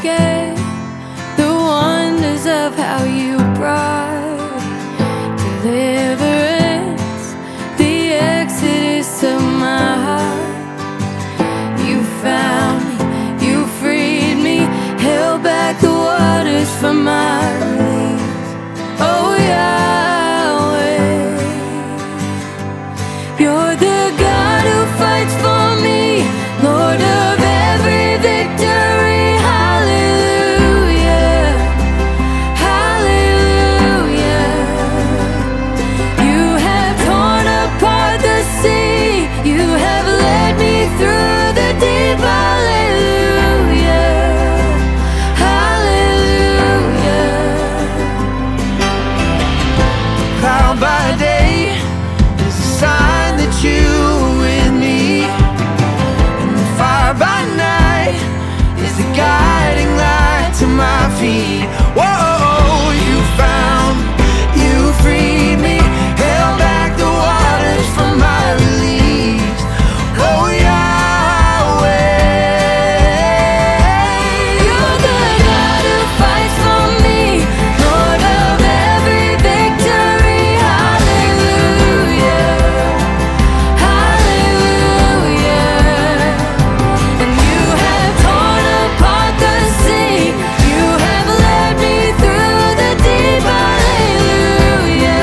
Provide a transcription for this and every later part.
forget the wonders of how you brought deliverance, the exodus of my heart. You found me, you freed me, held back the waters from my release. Oh Yahweh, you're the God who fights for me, Lord of every victory. Hallelujah, hallelujah. You have torn apart the sea, you have led me through the deep. Hallelujah, hallelujah. Cloud by day is a sign that you are with me, and the fire by night is the guiding light to my feet. Whoa, you found, you freed me, held back the waters from my release. Oh Yahweh, You're the God who fights for me, Lord of every victory. Hallelujah, hallelujah. And you have torn apart the sea, you have led me through the deep. Hallelujah,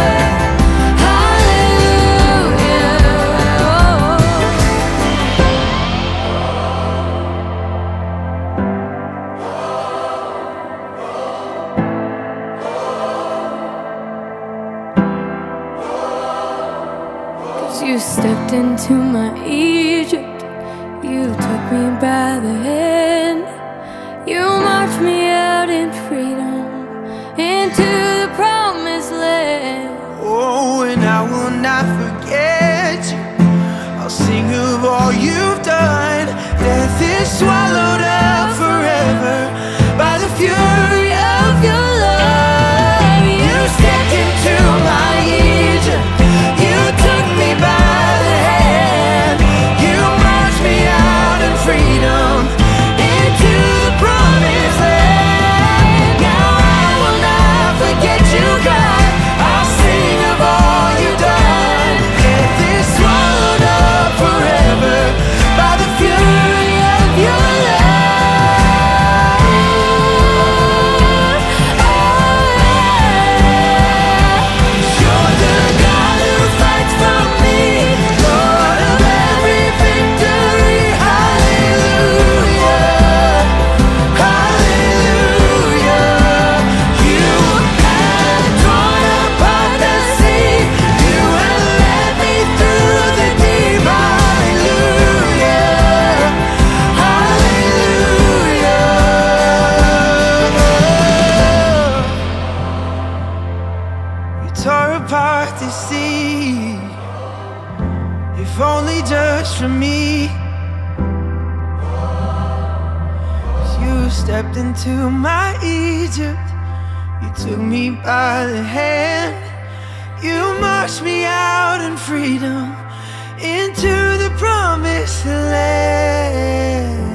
hallelujah. 'Cause you stepped into my Egypt, you took me by the hand, you marched me out in freedom into the promised land. oh, and I will not forget you. I'll sing of all you've done. Death is swallowed up forever by the fury of your love. You stepped into my Egypt, you took me by the hand, you marched me out in freedom into the promised land. Now I will not forget you, God. I'll sing of all you've done. Death is swallowed up forever by the fury of your love. Oh, yeah. 'Cause you're the God who fights for me, Lord of every victory. Hallelujah, hallelujah. You have torn apart the sea, you have led me through the deep. Hallelujah, hallelujah. You tore apart the sea, if only just for me. 'Cause you stepped into my Egypt, you took me by the hand, you marched me out in freedom into the promised land.